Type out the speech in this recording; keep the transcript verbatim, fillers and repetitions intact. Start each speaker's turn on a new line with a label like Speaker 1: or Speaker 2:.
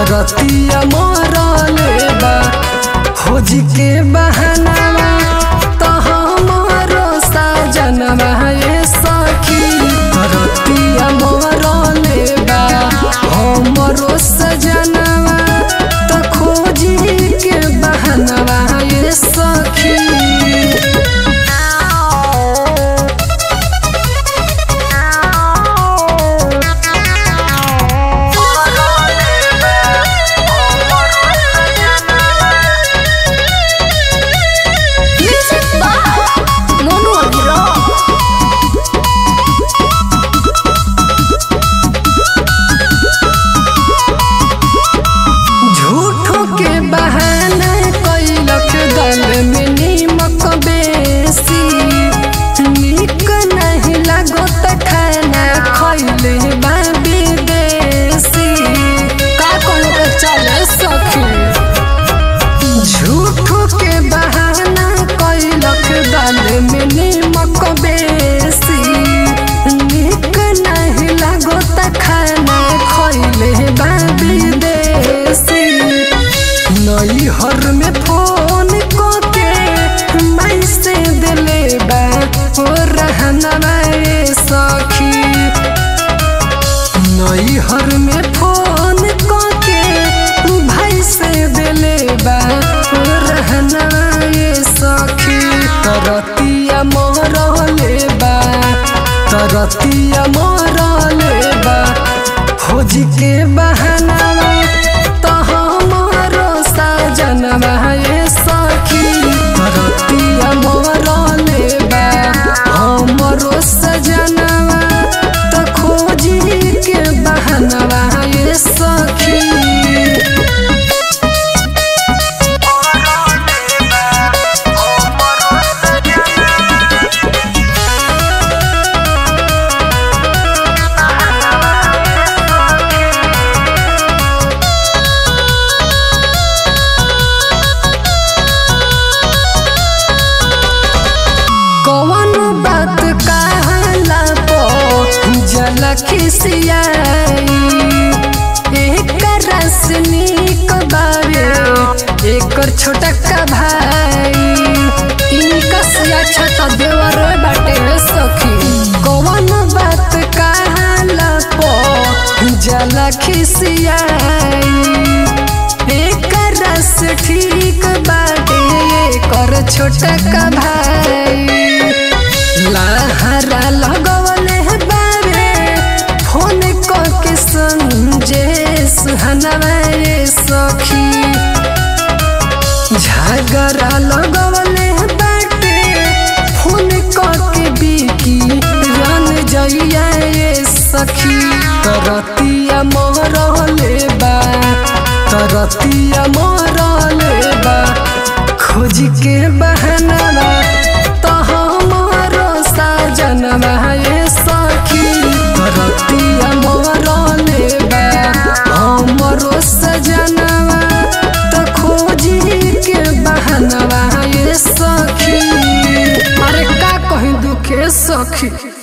Speaker 1: रतिया मरले बा खोज के बहानावा तो हमारो सजनवा ये सखी रतिया मरले बा हमारो सजनवा तो खोज के बहानावा ये सखी। हर में फोन को के मैं से दिले बा ओ रहना ये सखी नई हर में फोन को के भाई से दिले बा ओ रहना ये सखी तरतिया मरले बा तरतिया मरले बा खोज के बहानावा तो हमारो सजनवा ये सखी रतिया मरले बा हमारो सजनवा तो खोज के बहानावा ये सखी। खिसियाई एक रसनीक बावे एकर छोटका भाई इनका सिया छत देवर बाटे सखी कौन बात कहला पो जला खिसियाई एक रस ठीक बाटे एकर छोटका भाई लहरा लगवले फोन को के संजे सुहनवा ये सखी झगड़ा लगवले बाटे फोन को के बिकी रन जइया ये सखी तरतिया मरले बा तरतिया मरले बा खोज के बहानावा तो हमारो सजनवा ये सखी रतिया मरले बा हमारो सजनवा तो खोज के बहानावा ये सखी। अरे का कहीं दुखे सखी।